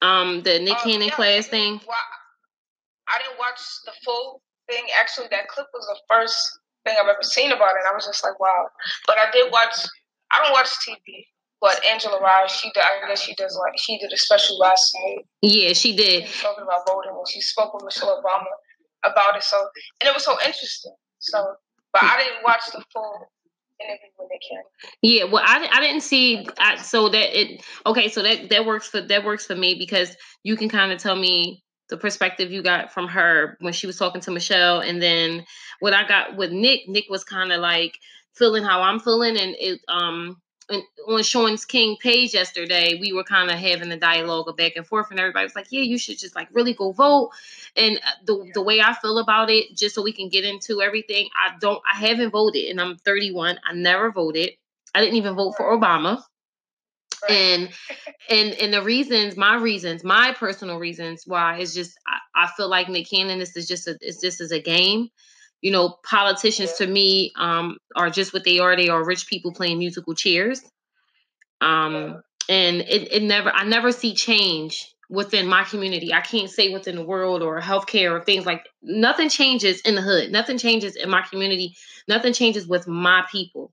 The Nick Cannon class thing. I didn't watch the full thing. Actually, that clip was the first thing I've ever seen about it. And I was just like, wow. But I did watch. I don't watch TV. But Angela Rye, I guess she did a special last night. Yeah, she did. She was talking about voting, and she spoke with Michelle Obama about it. So, and it was so interesting. So, but I didn't watch the full interview with Nick Cannon. Yeah, well, I didn't see. So that works for me because you can kind of tell me the perspective you got from her when she was talking to Michelle, and then what I got with Nick. Nick was kind of like feeling how I'm feeling, and and on Sean's King page yesterday, we were kind of having a dialogue of back and forth, and everybody was like, "Yeah, you should just like really go vote." And the way I feel about it, just so we can get into everything, I haven't voted, and I'm 31. I never voted. I didn't even vote for Obama. And the reasons, my personal reasons why is just I feel like Nick Cannon is just a game. You know, politicians to me are just what they are. They are rich people playing musical chairs. And I never see change within my community. I can't say within the world or healthcare or things like nothing changes in the hood. Nothing changes in my community. Nothing changes with my people.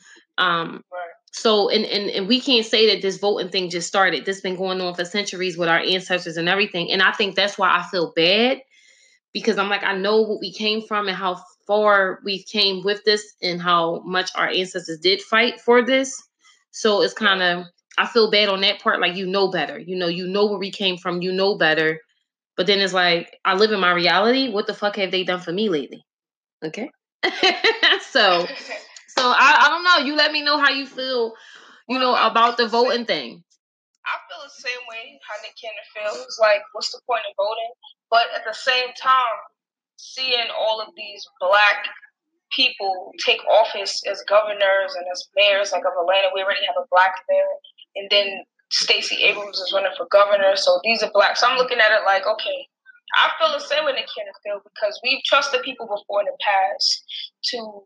So and we can't say that this voting thing just started. This has been going on for centuries with our ancestors and everything. And I think that's why I feel bad because I'm like, I know what we came from and how far we came with this and how much our ancestors did fight for this. So it's kind of, I feel bad on that part. Like, you know better, you know where we came from, you know better. But then it's like, I live in my reality. What the fuck have they done for me lately? Okay. So I don't know. You let me know how you feel, about the voting thing. I feel the same way how Nick Cannon feels. Like, what's the point of voting? But at the same time, seeing all of these black people take office as governors and as mayors, like of Atlanta, we already have a black mayor, and then Stacey Abrams is running for governor. So these are black. So I'm looking at it like, okay, I feel the same way Nick Cannon feels because we've trusted people before in the past to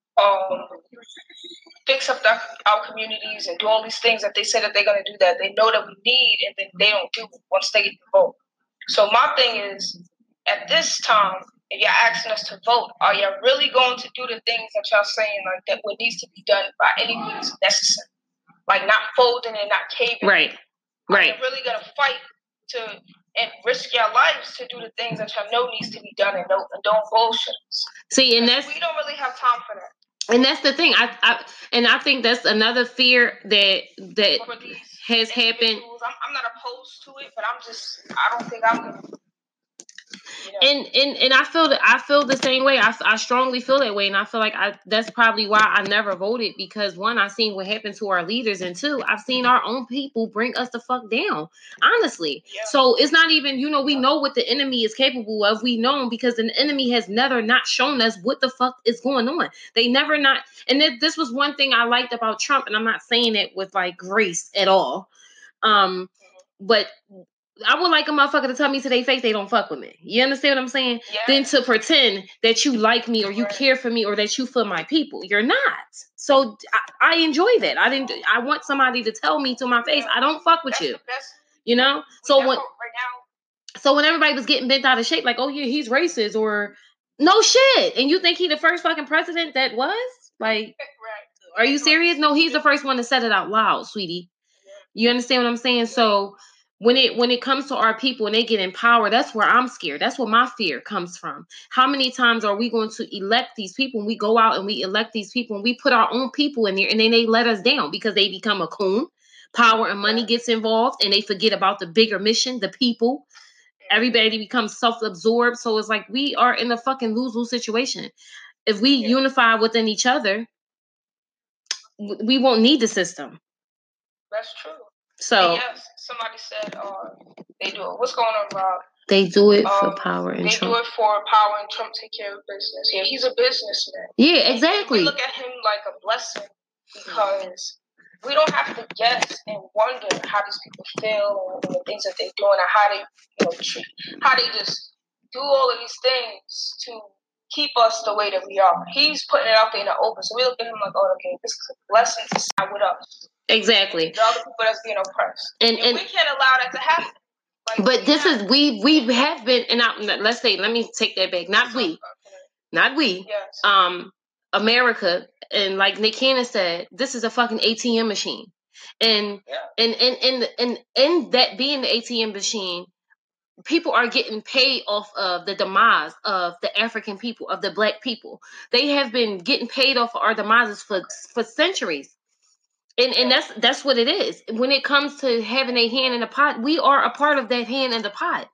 fix up our communities and do all these things that they say that they're going to do that they know that we need, and then they don't do it once they get the vote. So my thing is, at this time, if you're asking us to vote, are you really going to do the things that y'all saying like that what needs to be done by any means necessary? Like not folding and not caving. Right. Are you really going to fight and risk your lives to do the things that y'all know needs to be done and don't bullshit? See, and we don't really have time for that. And that's the thing. I think that's another fear that has happened. I'm not opposed to it, but I don't think I'm gonna. And I feel the same way. I strongly feel that way, and I feel like that's probably why I never voted, because one, I've seen what happened to our leaders, and two, I've seen our own people bring us the fuck down, honestly. Yeah. So it's not even, we know what the enemy is capable of. We know them because the enemy has never not shown us what the fuck is going on. They never not, and this was one thing I liked about Trump, and I'm not saying it with like grace at all, but I would like a motherfucker to tell me to their face they don't fuck with me. You understand what I'm saying? Yeah. Then to pretend that you like me or you care for me or that you feel my people. You're not. So I enjoy that. I want somebody to tell me to my face, I don't fuck with you. So when everybody was getting bent out of shape, like, oh yeah, he's racist or no shit. And you think he the first fucking president that was? Like, are you serious? No, he's the first one to set it out loud, sweetie. You understand what I'm saying? So when it comes to our people and they get in power, that's where I'm scared. That's where my fear comes from. How many times are we going to elect these people, and we go out and we elect these people and we put our own people in there, and then they let us down because they become a coon. Power and money gets involved and they forget about the bigger mission, the people. Everybody becomes self-absorbed. So it's like we are in a fucking lose-lose situation. If we unify within each other, we won't need the system. That's true. So yes, somebody said they do it. What's going on, Rob? They do it for power and Trump. They do it for power and Trump take care of business. Yeah, he's a businessman. Yeah, exactly. And we look at him like a blessing because we don't have to guess and wonder how these people feel and the things that they're doing and how they how they just do all of these things to keep us the way that we are. He's putting it out there in the open. So we look at him like, oh, okay, this is a blessing to side with us. Exactly. The other people that's being oppressed. And we can't allow that to happen. Like, but this is we have been, and let's say, let me take that back. Not we. Yes. America, and like Nick Cannon said, this is a fucking ATM machine, and and that being the ATM machine, people are getting paid off of the demise of the African people, of the black people. They have been getting paid off of our demises for centuries. And that's what it is. When it comes to having a hand in the pot, we are a part of that hand in the pot.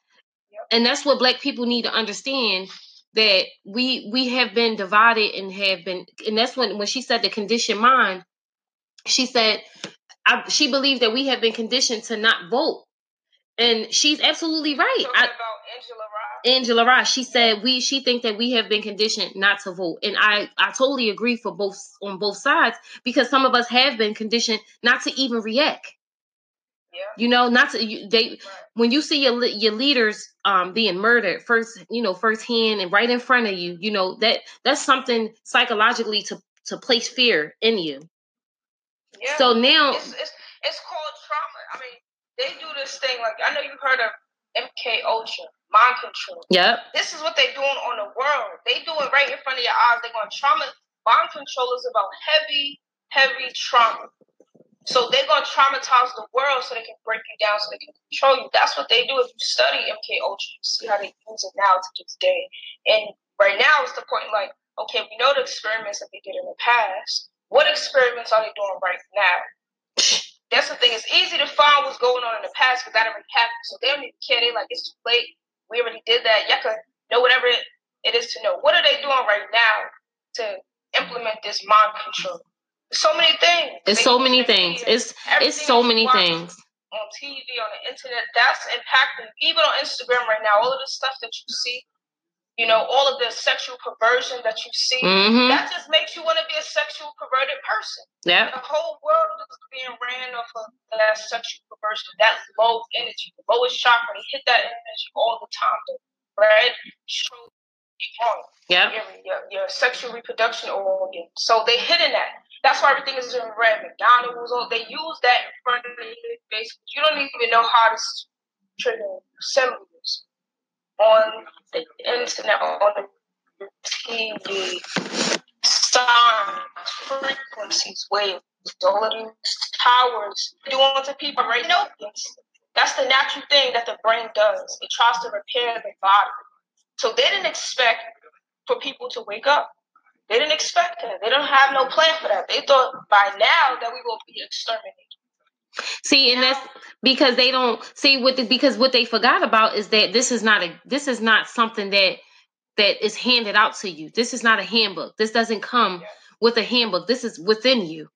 And that's what black people need to understand, that we have been divided and have been, and that's when she said the conditioned mind, she said she believed that we have been conditioned to not vote. And she's absolutely right. Talking about Angela Rye. She said she think that we have been conditioned not to vote. And I totally agree on both sides, because some of us have been conditioned not to even react. Yeah. You know, not to when you see your leaders being murdered firsthand and right in front of you, you know, that's something psychologically to place fear in you. Yeah. So now it's called trauma. I mean, they do this thing, like, I know you've heard of MK Ultra, mind control. Yep. This is what they're doing on the world. They do it right in front of your eyes. They're going to trauma. Mind control is about heavy trauma. So they're going to traumatize the world so they can break you down, so they can control you. That's what they do. If you study MK Ultra, you see how they use it now to this day. And right now it's the point, like, okay, we know the experiments that they did in the past. What experiments are they doing right now? That's the thing. It's easy to find what's going on in the past because that already happened. So they don't even care. They're like, it's too late. We already did that. Y'all can know whatever it is to know. What are they doing right now to implement this mind control? So many things. It's so many things. It's so many things. On TV, on the internet, that's impacting. Even on Instagram right now, all of the stuff that you see, you know, all of the sexual perversion that you see, that just makes you want to be a sexual perverted person. Yeah. The whole world is being ran off of that sexual perversion, that low energy, the lowest chakra. They hit that energy all the time. The red, your sexual reproduction organ. So they hitting that. That's why everything is in red. McDonald's, they use that in front of your face. You don't even know how to trigger symbols on the internet, on the TV, signs, frequencies, waves, all of these towers doing to people right now. That's the natural thing that the brain does. It tries to repair the body. So they didn't expect for people to wake up. They didn't expect that. They don't have no plan for that. They thought by now that we will be exterminated. See, and that's because they don't see because what they forgot about is that this is not something that is handed out to you. This is not a handbook. This doesn't come with a handbook. This is within you.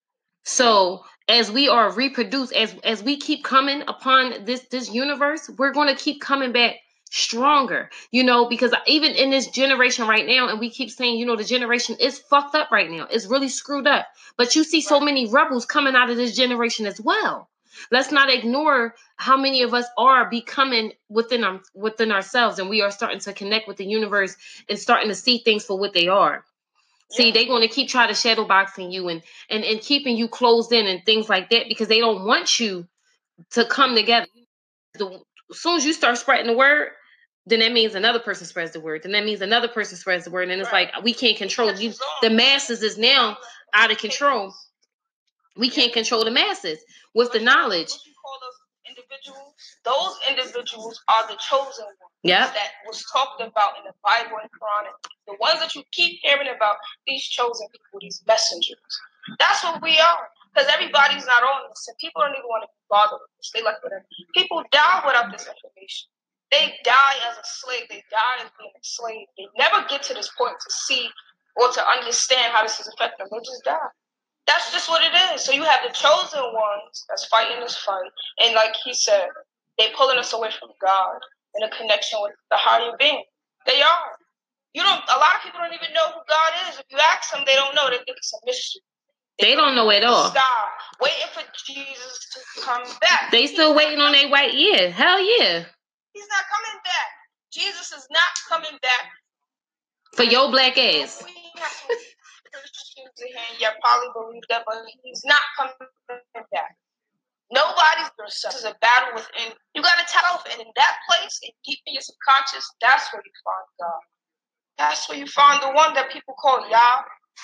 So as we are reproduced, as we keep coming upon this universe, we're going to keep coming back stronger, you know, because even in this generation right now, and we keep saying, you know, the generation is fucked up right now. It's really screwed up. But you see so many rebels coming out of this generation as well. Let's not ignore how many of us are becoming within ourselves, and we are starting to connect with the universe and starting to see things for what they are. See, they're going to keep trying to shadow boxing you and keeping you closed in and things like that, because they don't want you to come together. As soon as you start spreading the word, then that means another person spreads the word. Then that means another person spreads the word. And it's like, we can't control you. The masses is now out of control. We can't control the masses with the knowledge. What you call those individuals? Those individuals are the chosen ones. Yeah. That was talked about in the Bible and Quran. The ones that you keep hearing about, these chosen people, these messengers. That's what we are. Because everybody's not on this. And people don't even want to be bothered with this. They like whatever. People die without this information. They die as a slave. They die as being a slave. They never get to this point to see or to understand how this is affecting them. They just die. That's just what it is. So you have the chosen ones that's fighting this fight. And like he said, they're pulling us away from God and a connection with the higher being. They are. A lot of people don't even know who God is. If you ask them, they don't know. They think it's a mystery. They don't know at all. God, waiting for Jesus to come back. They still waiting on their white year. Hell yeah. He's not coming back. Jesus is not coming back. For your black ass. We have some Christians in here, probably believe that, but he's not coming back. Nobody's yourself. This is a battle within. You got to tell, and in that place, and deep in your subconscious, that's where you find God. That's where you find the one that people call Yah,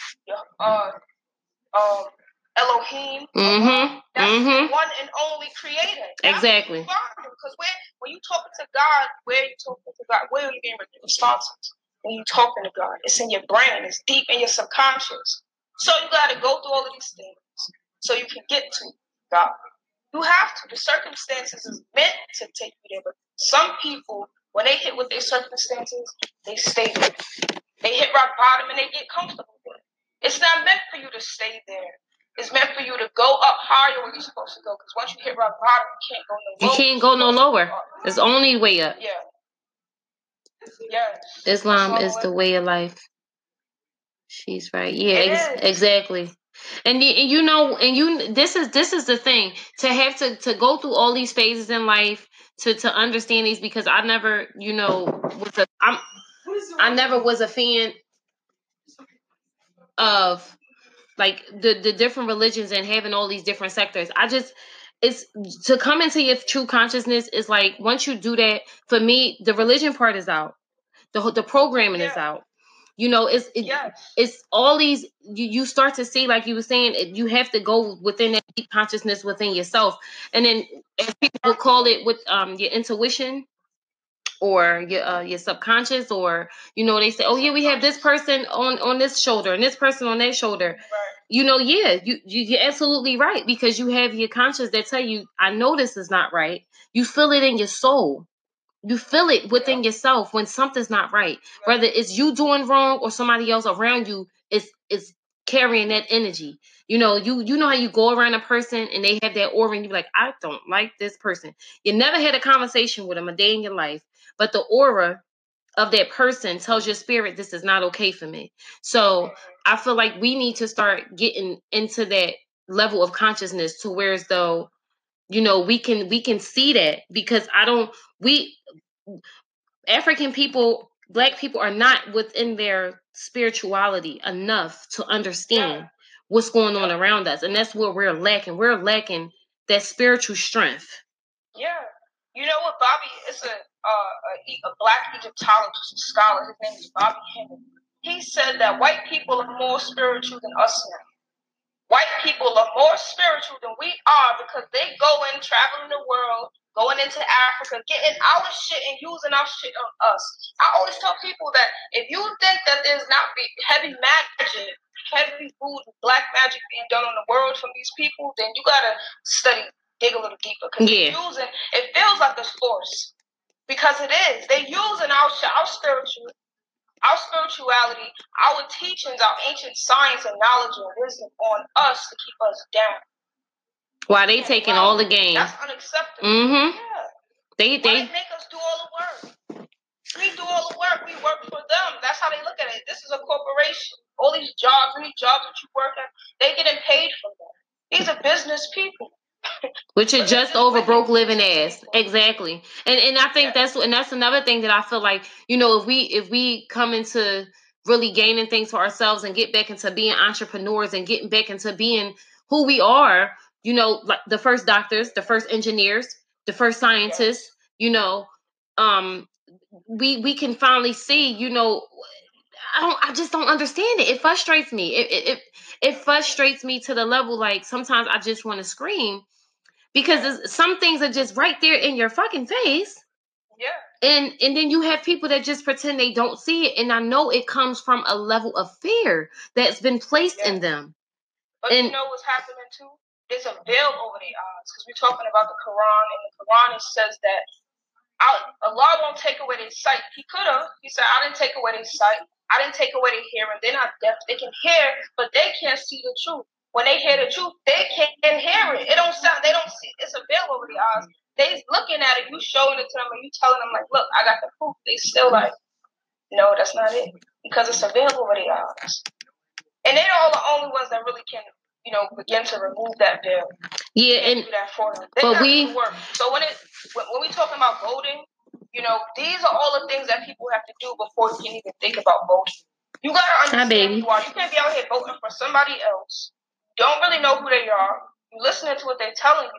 Elohim. That's the one and only creator. That's exactly. Because when you talking to God, where are you talking to God? Where are you getting responses? When you talking to God, it's in your brain. It's deep in your subconscious. So you got to go through all of these things so you can get to God. You have to. The circumstances is meant to take you there, but some people, when they hit with their circumstances, they stay there. They hit rock bottom and they get comfortable there. It's not meant for you to stay there. It's meant for you to go up higher where you're supposed to go. Because once you hit rock bottom, you can't go no lower. You can't go no lower. It's only way up. Yeah. Yes. Islam is the way of life. She's right. Yeah, exactly. And this is the thing, to have to go through all these phases in life to understand these, because I never, I never was a fan of like the different religions and having all these different sectors. It's to come into your true consciousness is like, once you do that, for me, the religion part is out. The programming is out. It's all these, you start to see, like you were saying, you have to go within that deep consciousness within yourself. And then, as people will call it, with your intuition or your subconscious, or they say, oh yeah, we have this person on this shoulder and this person on that shoulder. You're absolutely right, because you have your conscious that tell you, I know this is not right. You feel it in your soul. You feel it within yourself when something's not right. Whether it's you doing wrong or somebody else around you is carrying that energy. You know how you go around a person and they have that aura and you're like, I don't like this person. You never had a conversation with them a day in your life, but the aura of that person tells your spirit, this is not okay for me. So I feel like we need to start getting into that level of consciousness, to where as though, we can see that, because African people, Black people, are not within their spirituality enough to understand what's going on around us. And that's what we're lacking. We're lacking that spiritual strength. Yeah. You know what, Bobby is a Black Egyptologist, a scholar. His name is Bobby Hemming. He said that white people are more spiritual than us now. White people are more spiritual than we are, because they traveling the world, going into Africa, getting our shit and using our shit on us. I always tell people that if you think that there's not heavy magic, heavy voodoo, black magic being done on the world from these people, then you gotta dig a little deeper, because it feels like a force, because it is. They're using our spirituality, our teachings, our ancient science and knowledge and wisdom on us to keep us down. Why they taking all the gains? That's unacceptable. Mm-hmm. Yeah. They make us do all the work. We do all the work. We work for them. That's how they look at it. This is a corporation. All these jobs that you work at, they getting paid for them. These are business people. Which are just over broke living ass. Exactly. And I think that's another thing that I feel like, if we come into really gaining things for ourselves and get back into being entrepreneurs and getting back into being who we are, like the first doctors, the first engineers, the first scientists, we can finally see, I just don't understand it. It frustrates me. It frustrates me to the level, like, sometimes I just want to scream, because some things are just right there in your fucking face. Yeah. And then you have people that just pretend they don't see it. And I know it comes from a level of fear that's been placed in them. But you know what's happening too? There's a veil over their eyes, because we're talking about the Quran, and the Quran, it says that Allah won't take away their sight. He could have. He said, I didn't take away their sight. I didn't take away their hearing. They're not deaf. They can hear, but they can't see the truth. When they hear the truth, they can't hear it. It don't sound. They don't see. It's a veil over their eyes. They looking at it. You showing it to them, and you telling them, like, look, I got the proof. They still like, no, that's not it, because it's a veil over their eyes. And they're all the only ones that really can, begin to remove that veil. Yeah, and do that for them. But work. So when we talking about voting, these are all the things that people have to do before you can even think about voting. You gotta understand who you are. You can't be out here voting for somebody else. Don't really know who they are. You listening to what they're telling you,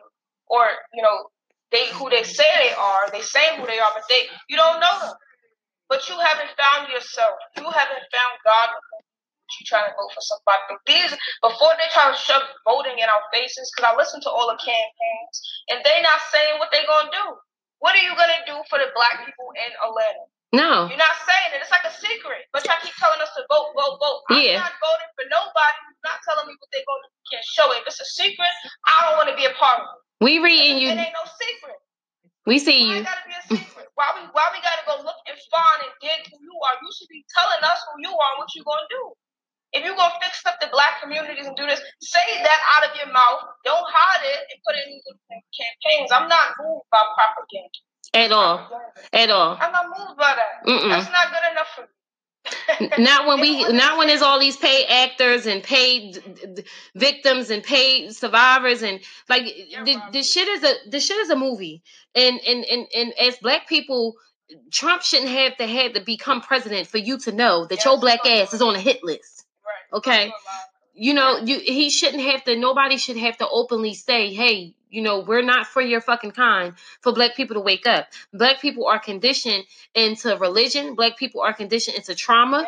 or they who they say they are. They say who they are, but you don't know them. But you haven't found yourself. You haven't found God. You trying to vote for somebody. But before they try to shove voting in our faces, because I listen to all the campaigns, and they not saying what they're gonna do. What are you gonna do for the black people in Atlanta? No. You're not saying it. It's like a secret. But y'all keep telling us to vote, vote, vote. I'm not voting for nobody who's not telling me what they're gonna do. Can't show it. If it's a secret, I don't want to be a part of it. We reading you. It ain't no secret. We see you. Why gotta be a secret? Why we gotta go look and find and dig who you are? You should be telling us who you are and what you gonna do. If you're going to fix up the black communities and do this, say that out of your mouth. Don't hide it and put it in these campaigns. I'm not moved by propaganda. At all. At all. I'm not moved by that. That's not good enough for me. Not when there's all these paid actors and paid victims and paid survivors and like this shit is a movie. And as black people, Trump shouldn't have to become president for you to know that your black ass is on a hit list. Okay, he shouldn't have to. Nobody should have to openly say, "Hey, we're not for your fucking kind." For black people to wake up, black people are conditioned into religion. Black people are conditioned into trauma,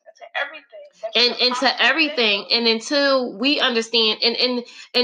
into everything. And until we understand, and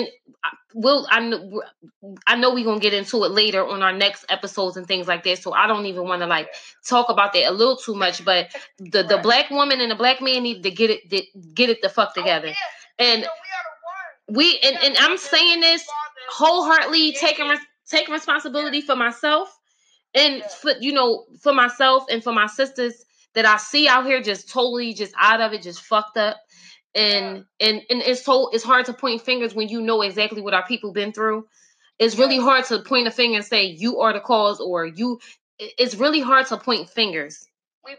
I know we're gonna get into it later on our next episodes and things like that. So I don't even want to talk about that a little too much. But the black woman and the black man need to get it the fuck together. And and I'm saying this wholeheartedly, taking responsibility for myself and for myself and for my sisters that I see out here just totally just out of it, just fucked up. And it's hard to point fingers when you know exactly what our people been through. It's really hard to point a finger and say you are the cause or you. It's really hard to point fingers. We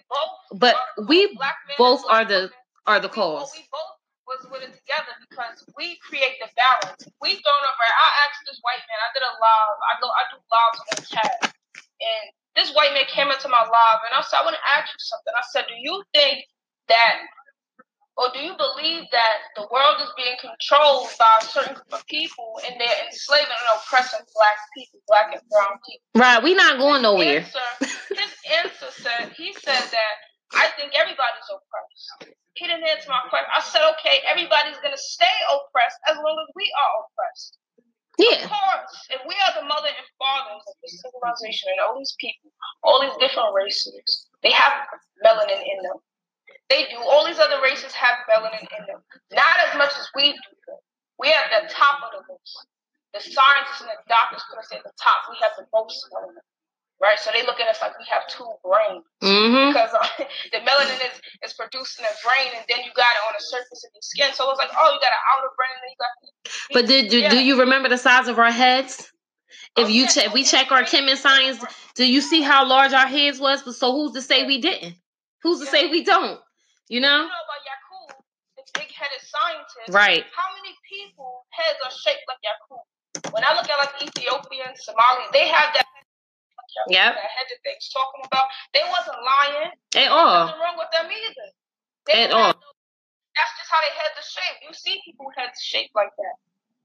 both are the cause. We both was with it together because we create the balance. We thrown up. I asked this white man. I did a live. I do lives on the chat, and this white man came into my live, and I said, I want to ask you something. I said, do you think that, or do you believe that the world is being controlled by a certain group of people and they're enslaving and oppressing black people, black and brown people? Right, we're not going nowhere. His answer said, he said that I think everybody's oppressed. He didn't answer my question. I said, okay, everybody's going to stay oppressed as long as we are oppressed. Yeah. Of course, if we are the mother and fathers of this civilization and all these people, all these different races, they have melanin in them. They do. All these other races have melanin in them. Not as much as we do. We are at the top of the list. The scientists and the doctors put us at the top. We have the most melanin. Right? So they look at us like we have two brains. Mm-hmm. Because the melanin is produced in the brain and then you got it on the surface of your skin. So it's like, oh, you got an outer brain and then you got... But do you remember the size of our heads? If we check our chem and science, do you see how large our heads was? So who's to say we didn't? Who's to say we don't? You know about Yakub, the big-headed scientist. Right. How many people heads are shaped like Yakub? When I look at Ethiopian, Somali, they have that. Yep. That head that they're talking about. They wasn't lying. At all. Nothing wrong with them either. At all. That's just how they heads are shaped. You see people heads shaped like that.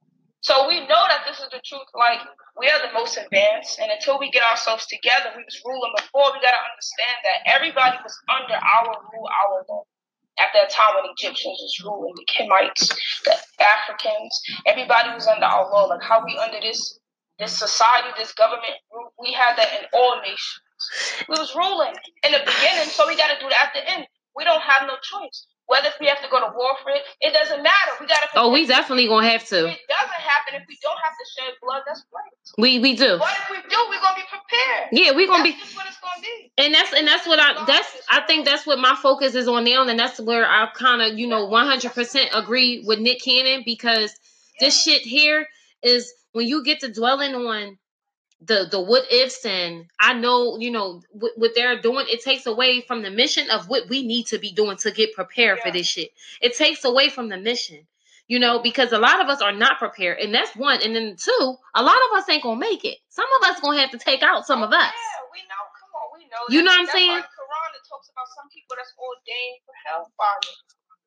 So we know that this is the truth. Like, we are the most advanced, and until we get ourselves together, we was ruling before. We got to understand that everybody was under our rule, our law. At that time when Egyptians was ruling, the Kemites, the Africans, everybody was under our law. Like how we under this society, this government, we had that in all nations. We was ruling in the beginning, so we got to do that at the end. We don't have no choice. Whether if we have to go to war for it, it doesn't matter. We got to. Oh, we definitely gonna have to. If it doesn't happen, if we don't have to shed blood, that's great. We do. But if we do, we're gonna be prepared. Yeah, we're gonna be. That's what it's gonna be. And that's what I think that's what my focus is on now, and that's where I kind of 100% agree with Nick Cannon, because this shit here is when you get to dwelling on the what ifs, and I know what they're doing, it takes away from the mission of what we need to be doing to get prepared for this shit. It takes away from the mission, because a lot of us are not prepared, and that's one. And then two, a lot of us ain't gonna make it. Some of us gonna have to take out some of us. Yeah, we know. Come on, we know. You know what I'm saying? That's why the Quran talks about some people that's ordained for hellfire.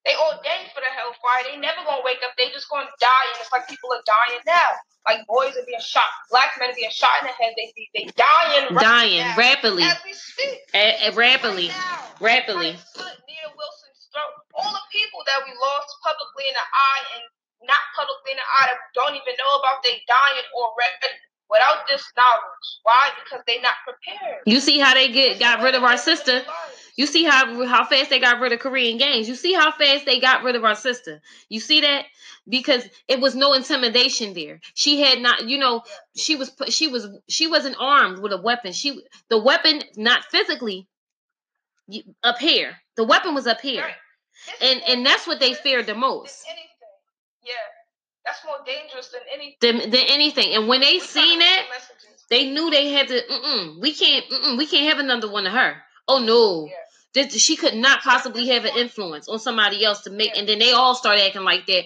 They ordained for the hellfire. They never gonna wake up. They just gonna die, and it's like people are dying now. Like boys are being shot, black men are being shot in the head. They dying rapidly as we speak. Rapidly. Nina Wilson's throat. All the people that we lost publicly in the eye and not publicly in the eye that we don't even know about, they dying already without this knowledge. Why? Because they not prepared. You see how they got rid of our sister. You see how fast they got rid of Korean Games. You see how fast they got rid of our sister. You see that? Because it was no intimidation there. She had not, she wasn't armed with a weapon. The weapon, not physically up here. The weapon was up here. Right. And that's what they feared the most. Anything. Yeah. That's more dangerous than anything. Than anything. And when they seen that, they knew they had to, we can't have another one of her. Oh no. Yeah. She could not possibly have an influence on somebody else to make, and then they all start acting like that.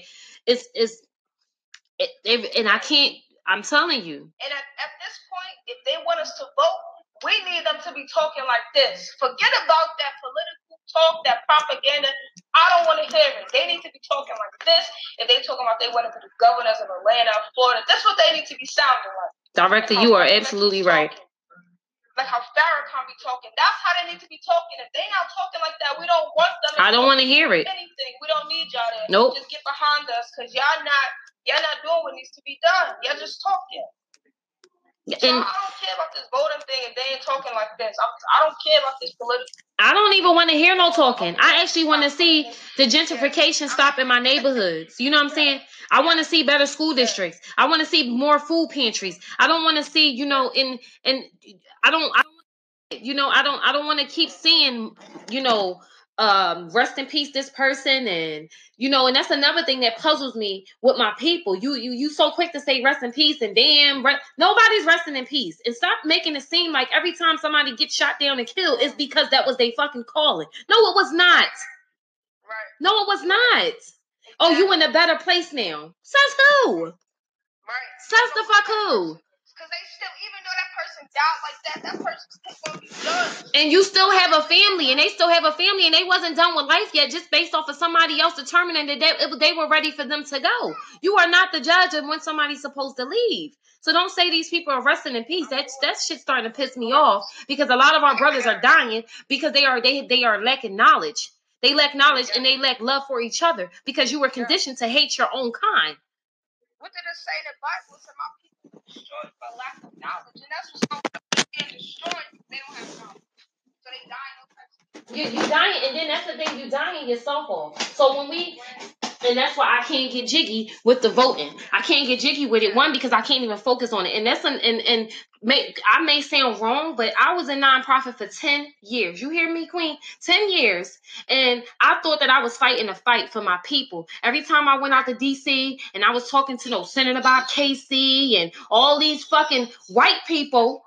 And I can't. I'm telling you. And at this point, if they want us to vote, we need them to be talking like this. Forget about that political talk, that propaganda. I don't want to hear it. They need to be talking like this. If they talking about they want to be the governors of Atlanta, Florida, that's what they need to be sounding like. Director, you are absolutely right. Like how Farrakhan be talking. That's how they need to be talking. If they not talking like that, we don't want them. I don't want to hear it. Anything. We don't need y'all to Nope. Just get behind us, because y'all not doing what needs to be done. Y'all just talking. So I don't care about this voting thing if they ain't talking like this. I don't care about this political. I don't even want to hear no talking. I actually want to see the gentrification stop in my neighborhoods. You know what I'm saying? I want to see better school districts. I want to see more food pantries. I don't want to see, I don't want to keep seeing, rest in peace this person, and and that's another thing that puzzles me with my people. You so quick to say rest in peace, and nobody's resting in peace. And stop making it seem like every time somebody gets shot down and killed, it's because that was their fucking calling. No, it was not. Right. No, it was not. Exactly. Oh, you in a better place now. Says who? Right. Says the fuck who? Because they still, even though that person died like that person's still going to be judged. And you still have a family, and they still have a family, and they wasn't done with life yet, just based off of somebody else determining that they were ready for them to go. You are not the judge of when somebody's supposed to leave. So don't say these people are resting in peace. That shit's starting to piss me off, because a lot of our brothers are dying because they are lacking knowledge. They lack knowledge, and they lack love for each other, because you were conditioned to hate your own kind. What did it say in the Bible? Said my people destroyed for lack of knowledge, and that's what's being destroyed. They don't have knowledge, so they dying. You dying, and then that's the thing. You dying yourself off. So and that's why I can't get jiggy with the voting. I can't get jiggy with it. One, because I can't even focus on it, and I may sound wrong, but I was a nonprofit for 10 years. You hear me, Queen? 10 years. And I thought that I was fighting a fight for my people. Every time I went out to DC and I was talking to Senator Bob Casey and all these fucking white people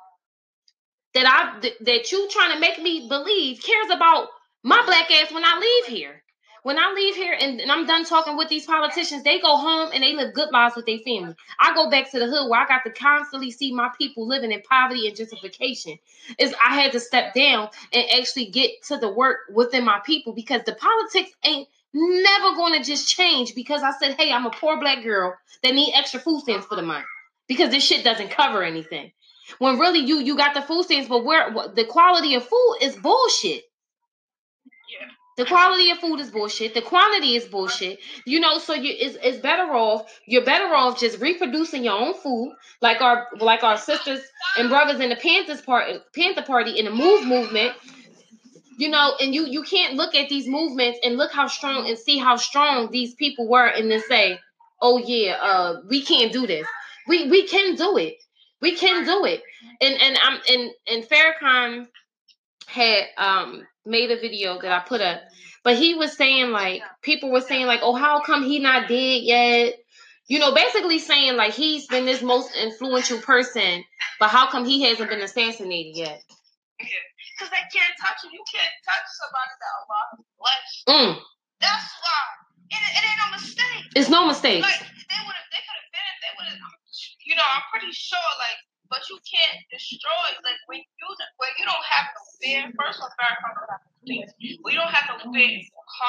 that you trying to make me believe cares about my black ass when I leave here. When I leave here and I'm done talking with these politicians, they go home and they live good lives with their family. I go back to the hood where I got to constantly see my people living in poverty and gentrification. I had to step down and actually get to the work within my people, because the politics ain't never going to just change because I said, hey, I'm a poor black girl that need extra food stamps for the month, because this shit doesn't cover anything. When really you got the food stamps, but the quality of food is bullshit. Yeah. The quality of food is bullshit. The quantity is bullshit. So it's better off. You're better off just reproducing your own food, like our sisters and brothers in the Panther Party in the movement. And you can't look at these movements and look how strong and see how strong these people were, and then say, oh yeah, we can't do this. We can do it. We can do it. And Farrakhan had made a video that I put up, but he was saying, like, people were saying, like, oh, how come he not dead yet? Basically saying, like, he's been this most influential person, but how come he hasn't been assassinated yet? Yeah, because they can't touch you. You can't touch somebody that Allah has blessed. That's why. It ain't no mistake. It's no mistake. Like, they could have been, I'm pretty sure, like, but you can't destroy, like, when you don't have no fear. First of all, Farrakhan don't have no fear. We don't have no fear in your heart.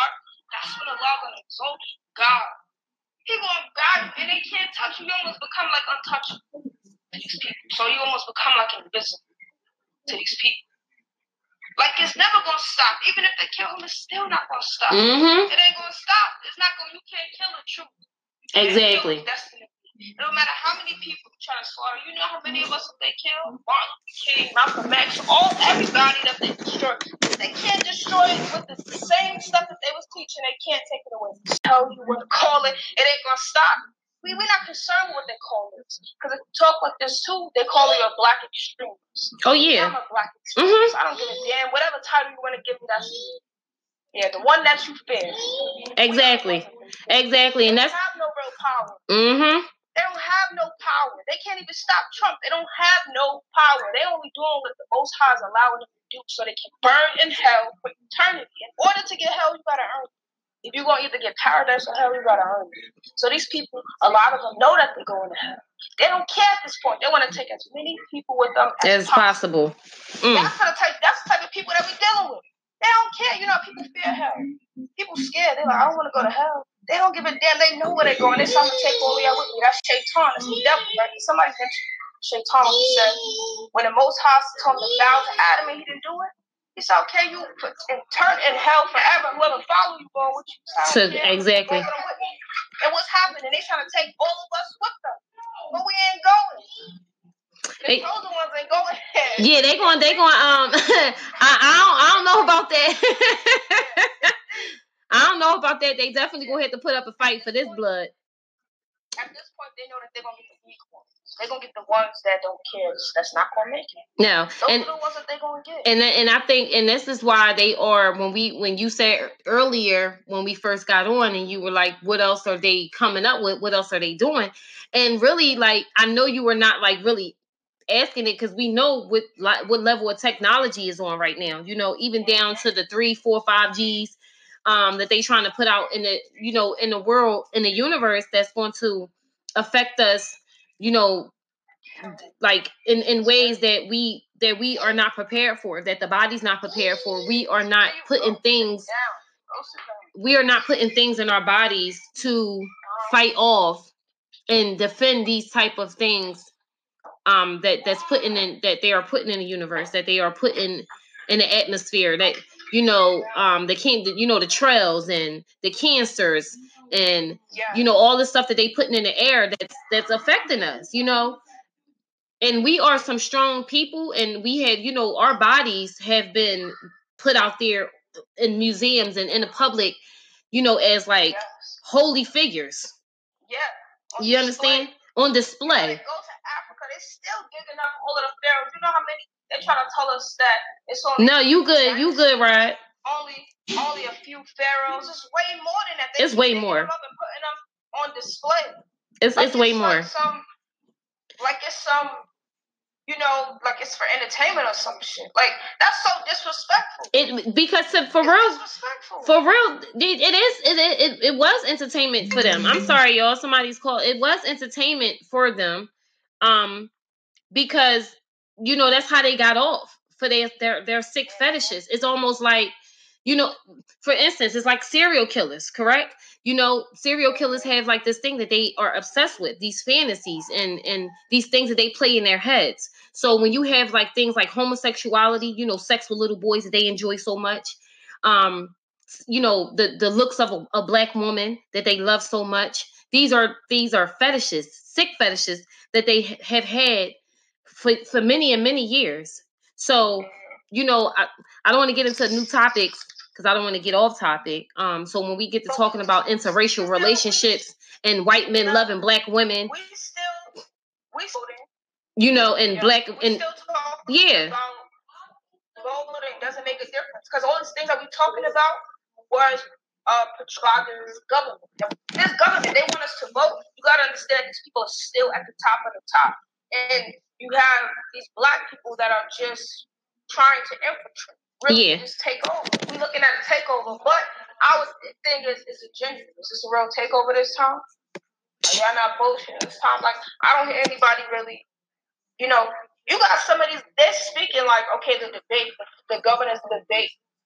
that's when Allah gonna exalt you. God. He gonna guide you and they can't touch you. You almost become like untouchable to these people. So you almost become like invisible to these people. Like it's never gonna stop. Even if they kill him, it's still not gonna stop. Mm-hmm. It ain't gonna stop. It's not gonna. You can't kill the truth. Exactly. Destiny. It don't matter how many people you try to slaughter. You know how many of us they kill? Martin Luther King, Malcolm X, everybody that they destroy. They can't destroy it with the same stuff that they was teaching. They can't take it away. Tell you what to call it. It ain't gonna stop. We're not concerned with what they call it. Because if you talk like this too, they call it a black extremist. Oh yeah. I'm a black extremist. I don't give a damn. Whatever title you want to give me, that's yeah, the one that you fear. Exactly. Exactly. And that's have no real power. Mm-hmm. They don't have no power. They can't even stop Trump. They don't have no power. They only doing what the Most High is allowing them to do so they can burn in hell for eternity. In order to get hell, you gotta earn it. If you're gonna either get paradise or hell, you gotta earn it. So these people, a lot of them know that they're going to hell. They don't care at this point. They want to take as many people with them as possible. That's the type of people that we're dealing with. They don't care. You know, people fear hell. People scared. They're like, I don't want to go to hell. They don't give a damn. They know where they're going. They're trying to take all y'all with me. That's Shaitan. That's the devil, right? Somebody mentioned Shaitan. He said, when the Most High told him to bow to Adam and he didn't do it, he said, okay, you turn in hell forever. Whoever follow you going with you. Exactly. And what's happening? They trying to take all of us with them. But we ain't going. The chosen ones ain't going. Yeah, they going. I don't know about that. I don't know about that. They definitely gonna have to put up a fight for this blood. At this point, they know that they're gonna get the weak ones. They're gonna get the ones that don't care. That's not gonna make it. No, those are the ones that they're gonna get. And I think, and this is why they are. When you said earlier when we first got on, and you were like, "What else are they coming up with? What else are they doing?" And really, like, I know you were not like really asking it because we know what level of technology is on right now. You know, even down to the 3, 4, 5Gs that they trying to put out in the in the world, in the universe, that's going to affect us. You know, like in ways that we are not prepared for, that the body's not prepared for. We are not putting things. We are not putting things in our bodies to fight off and defend these type of things. That's putting in, that they are putting in the universe, that they are putting in the atmosphere, that the trails and the cancers and all the stuff that they putting in the air that's affecting us, and we are some strong people, and we have, our bodies have been put out there in museums and in the public, as like holy figures. Yeah. You understand? On display. Go to Africa, they're still digging up all of the pharaohs. You know how many they try to tell us that it's only. No, you good, right? Only a few pharaohs. It's way more than that. It's way more. Them up and putting them on display. It's way more. Like it's some. Like it's for entertainment or some shit. Like that's so disrespectful. Because for real, it was entertainment for them. I'm sorry, y'all. Somebody's called. It was entertainment for them, because that's how they got off for their sick fetishes. It's almost like, for instance, it's like serial killers, correct? Serial killers have like this thing that they are obsessed with, these fantasies and these things that they play in their heads. So when you have like things like homosexuality, sex with little boys that they enjoy so much, the looks of a black woman that they love so much, these are fetishes, sick fetishes that they have had for many and many years. So, I don't want to get into new topics because I don't want to get off topic. So when we get to talking about interracial relationships and white men loving black women, and black and voting doesn't make a difference, because all these things that we're talking about was Petroglyph's government. This government, they want us to vote. You gotta understand, these people are still at the top of the top, and you have these black people that are just trying to infiltrate, just take over. We're looking at a takeover, but our thing is a genuine. Is this a real takeover this time? Y'all not bullshit this time? Like, I don't hear anybody really. You got some of these. They're speaking like, okay, the debate, the governance debate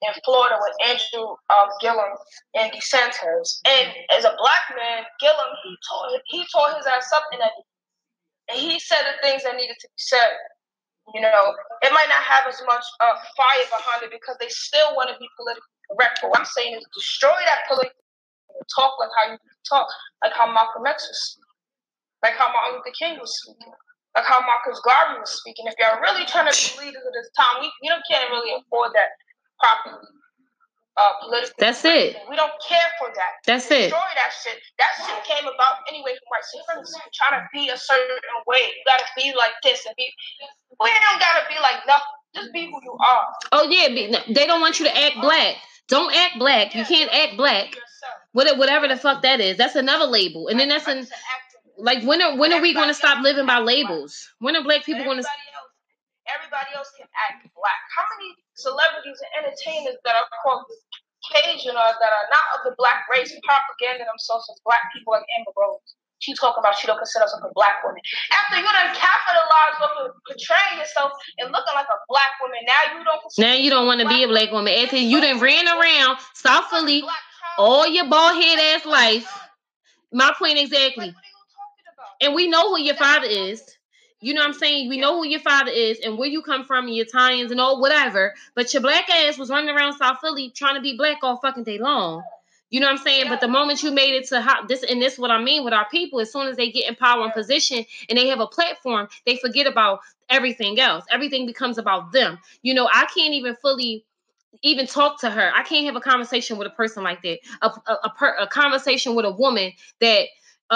in Florida with Andrew Gillum and DeSantis. And as a black man, Gillum, he tore his ass up in that. And he said the things that needed to be said. You know, it might not have as much fire behind it because they still want to be politically correct. But what I'm saying is destroy that political talk like how you talk, like how Malcolm X was speaking, like how Martin Luther King was speaking, like how Marcus Garvey was speaking. If you're really trying to be leaders of this time, we can't really afford that properly. Political. That's it. We don't care for that. That's it. Destroy that shit. That shit came about anyway from white supremacy. Trying to be a certain way. You gotta be like this and be. We don't gotta be like nothing. Just be who you are. Oh yeah, they don't want you to act black. Don't act black. You can't act black. Whatever the fuck that is. That's another label. And then that's like when are we going to stop living by labels? When are black people going to? Everybody else can act black. How many celebrities and entertainers that are called Cajun or that are not of the black race propaganda themselves as black people like Amber Rose? She talking about she don't consider herself a black woman. After you done capitalized on portraying yourself and looking like a black woman, now you don't want to be a black woman. After you done ran around South Philly all your bald head ass life. My point exactly. And we know who your father is. You know what I'm saying? We know who your father is and where you come from and your Italians and all whatever. But your black ass was running around South Philly trying to be black all fucking day long. You know what I'm saying? But the moment you made it to this is what I mean with our people. As soon as they get in power and position and they have a platform, they forget about everything else. Everything becomes about them. You know, I can't even fully even talk to her. I can't have a conversation with a person like that. A conversation with a woman that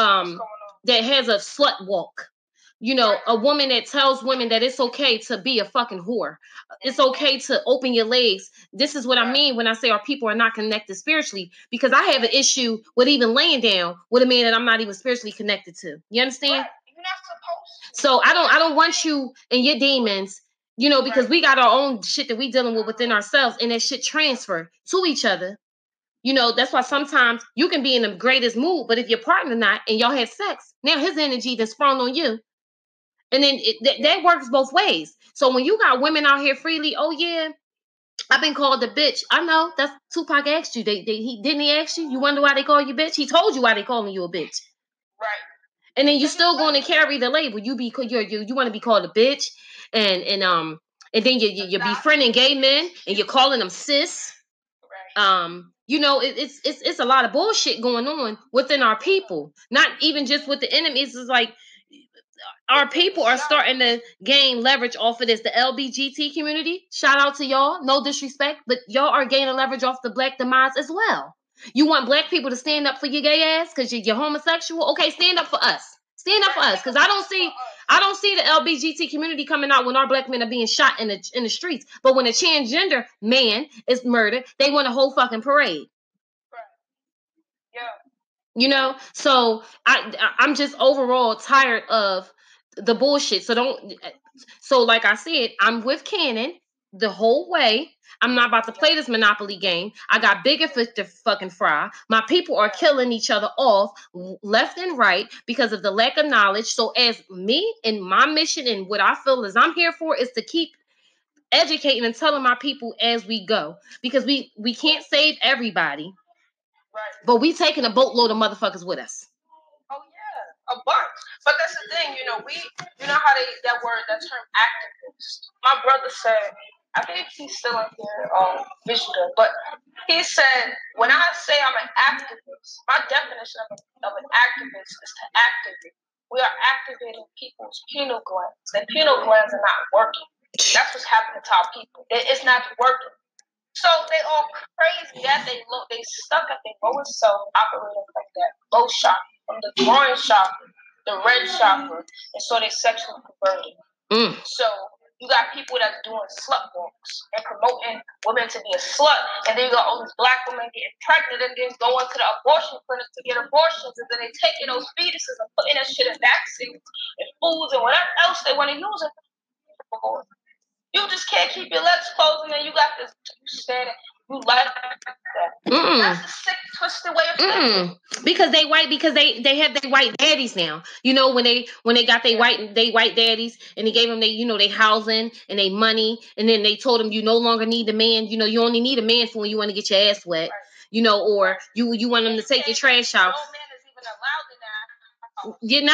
that has a slut walk. You know, a woman that tells women that it's okay to be a fucking whore. It's okay to open your legs. This is what I mean when I say our people are not connected spiritually, because I have an issue with even laying down with a man that I'm not even spiritually connected to. You understand? You're not supposed to. So I don't want you and your demons, you know, because we got our own shit that we dealing with within ourselves, and that shit transfer to each other. You know, that's why sometimes you can be in the greatest mood, but if your partner not and y'all had sex, now his energy that's sprung on you. And then that works both ways. So when you got women out here freely, oh yeah, I've been called a bitch. I know. That's Tupac asked you. Didn't he ask you? You wonder why they call you bitch? He told you why they calling you a bitch. Right. And then you still going to carry the label. You want to be called a bitch, and then you're befriending gay men and you're calling them cis. Right. You know, it's a lot of bullshit going on within our people. Not even just with the enemies. It's like our people are starting to gain leverage off of this. The LBGT community, shout out to y'all. No disrespect, but y'all are gaining leverage off the black demise as well. You want black people to stand up for your gay ass because you're homosexual? Okay, stand up for us. Stand up for us, because I don't see the LBGT community coming out when our black men are being shot in the streets. But when a transgender man is murdered, they want a whole fucking parade. Yeah. You know, so I'm just overall tired of the bullshit. So like I said, I'm with Cannon the whole way. I'm not about to play this Monopoly game. I got bigger fish to fucking fry. My people are killing each other off left and right because of the lack of knowledge. So as me and my mission and what I feel is I'm here for is to keep educating and telling my people as we go, because we can't save everybody. Right. But we taking a boatload of motherfuckers with us. Oh yeah, a bunch. But that's the thing, you know how that term activist. My brother said, I think he's still in here, Michigan, but he said, when I say I'm an activist, my definition of an activist is to activate. We are activating people's pineal glands. Their pineal glands are not working. That's what's happening to our people. It's not working. So they all crazy that they stuck at their lowest self, operating like that low chakra, from the groin chakra, the red chakra, and so they sexually converted. So you got people that's doing slut walks and promoting women to be a slut, and then you got all these black women getting pregnant and then going to the abortion clinics to get abortions, and then they taking those fetuses and putting that shit in vaccines and foods and whatever else they want to use it for. You just can't keep your legs closed, and then you got this standing. You like that. That's a sick, twisted way of thinking. Because they white, because they have their white daddies now. You know, when they got their white daddies, and they gave them they housing and they money, and then they told them you no longer need a man. You know, you only need a man for when you want to get your ass wet. Right. You know, or you want them to take your trash out. No man is even allowed in that house. You're not.